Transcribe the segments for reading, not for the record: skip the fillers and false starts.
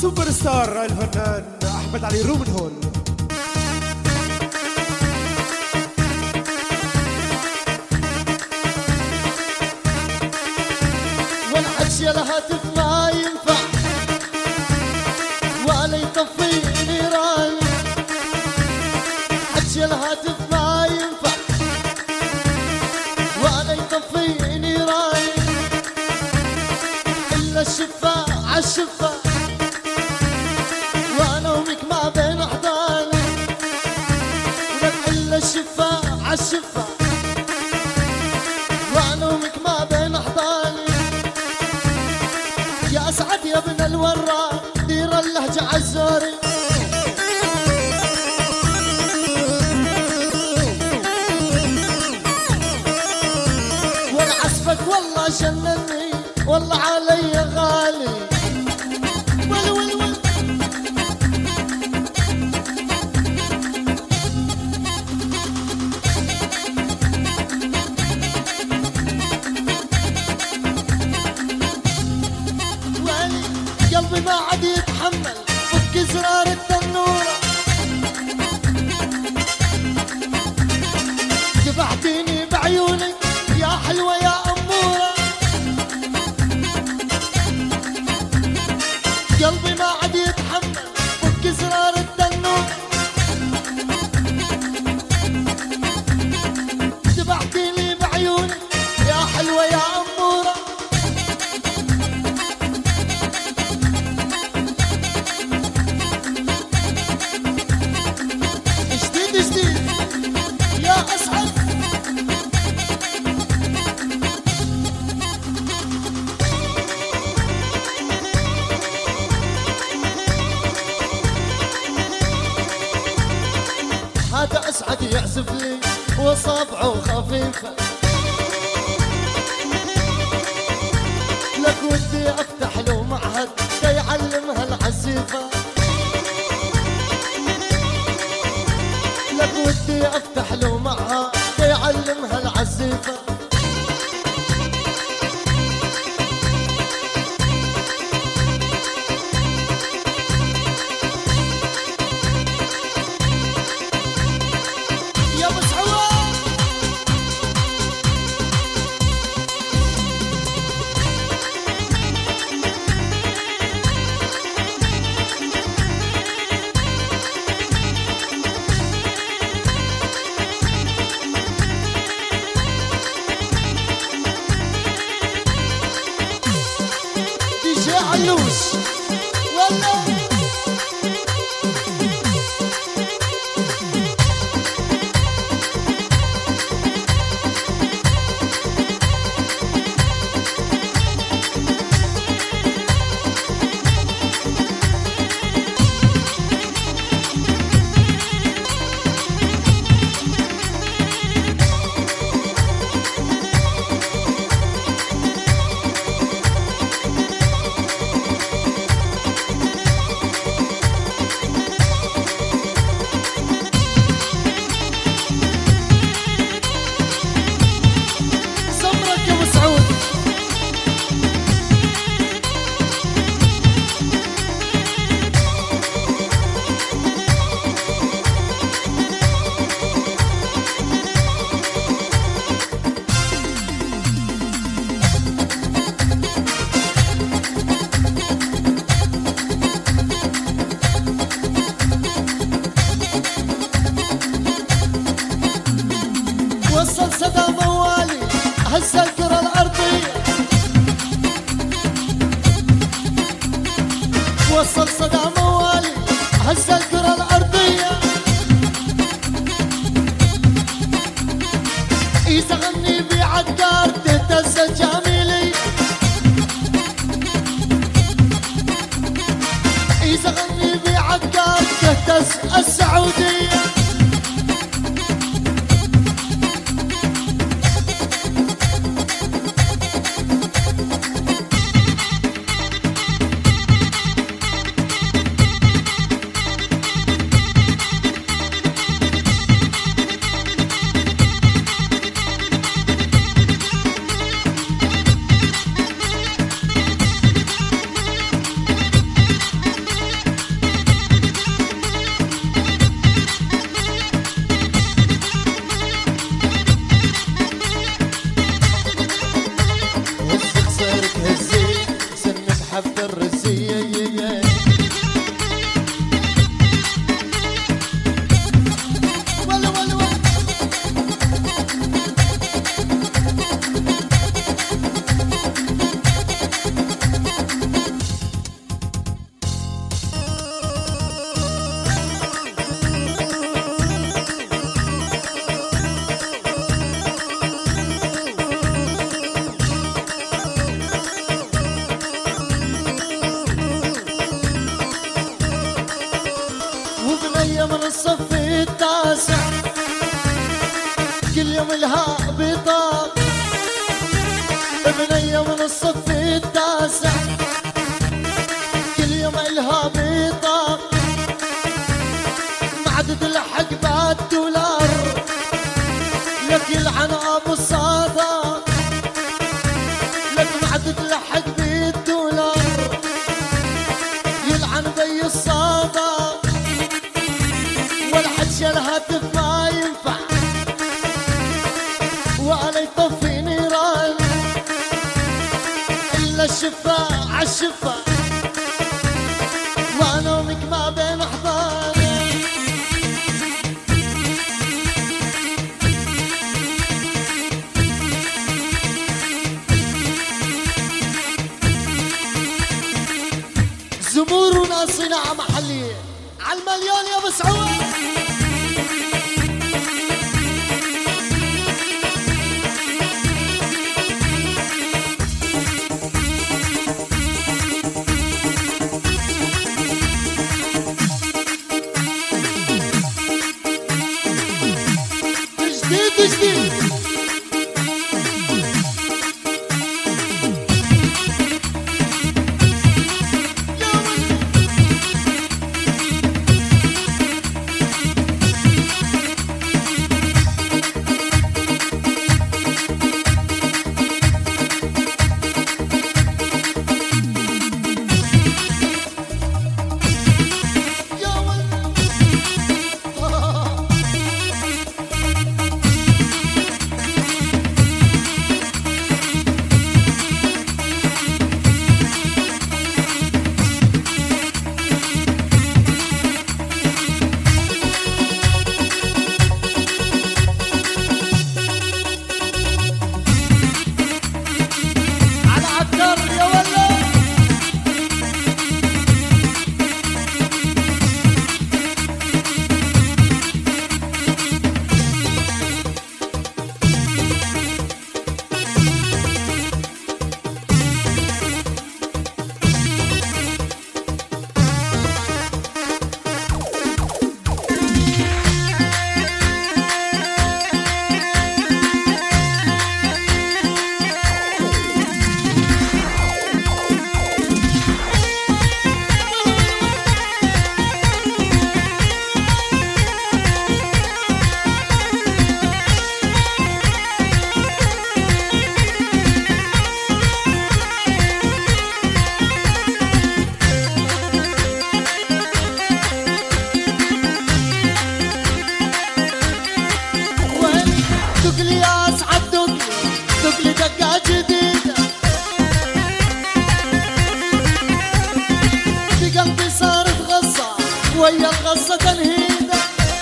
سوبر ستار الفنان احمد علي رومن هول. والحكي الهاتف ما ينفع ولا يطفي نيراني، حكي الهاتف ما ينفع ولا يطفي نيراني، إلا الشفا عالشفا وانا ومك ما بين احضاني، ولك إلا الشفا عالشفا وانا ومك ما بين احضاني. يا اسعد يا ابن الوراء دير اللهجة عالزوري، والعصفك والله جنني والله علي غالي. ول ول ول قلبي ما عاد يتحمل، فك زرار التنورة، ذبحتيني بعيونك يا حلوة يا أمورة، قلبي ما عاد يتحمل، فك زرار التنورة، ذبحتيني بعيونك يا حلوة يا أمورة. هذا أسعد يعزف لي وصابعه خفيفة، لك ودي أفتح له معهد يعلمها العزيفة، لك ودي أفتح له معهد يعلمها العزيفة. علوش والله وصل صدى موالي هز الكرة الأرضية، وصل صدى موالي هز الكرة الأرضية، إذا غني بعقار تهتز الجميلية، إذا غني بعقار تهتز السعودية. عمرك هزي سن بحب الرزية ولا ولا ولا من الصف التاسع كل يوم لها بطاق بنية من الصف التاسع كل يوم لها بطاق ما عاد تلحق بالدولار لك يلعن ابو الصادق لك ما عاد تلحق بالدولار يلعن بي الصادق والحج الهاتف ما ينفع ولا يطفي نيران الا الشفاء عالشفاء وانا ومك ما بين احضان زبور وناس صناعة محلية عالمليون يا ابو سعود جديد ويا الغصة تنهيدة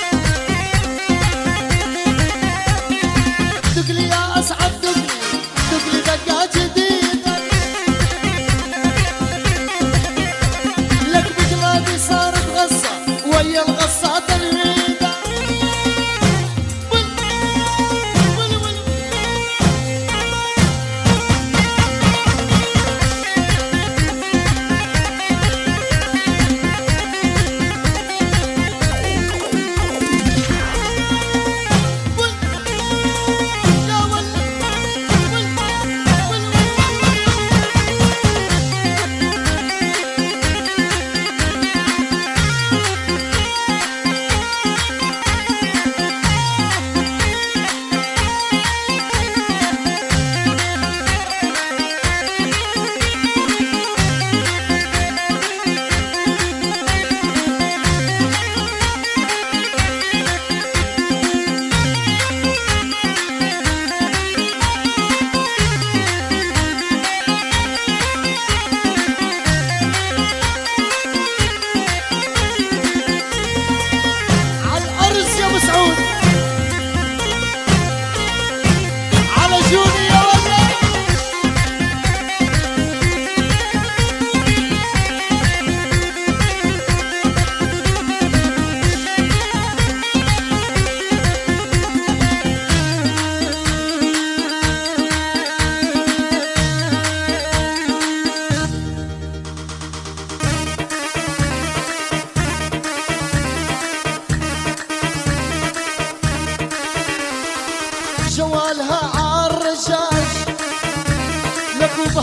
دقلي يا أسعد دقلي دقة جديدة لك بقلادي صارت غصة ويا الغصة تنهيدة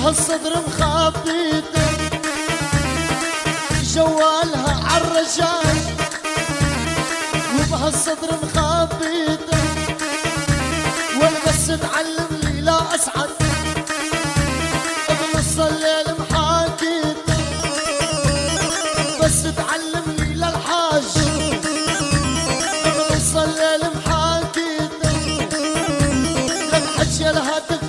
وبهالصدر مخبيته جوالها عالرشاش وبهالصدر مخبيته وانا بس تعلم لي لا اسعد بنص الليل محاكيته بس تعلم لي للحاج بنص الليل محاكيته للحج لها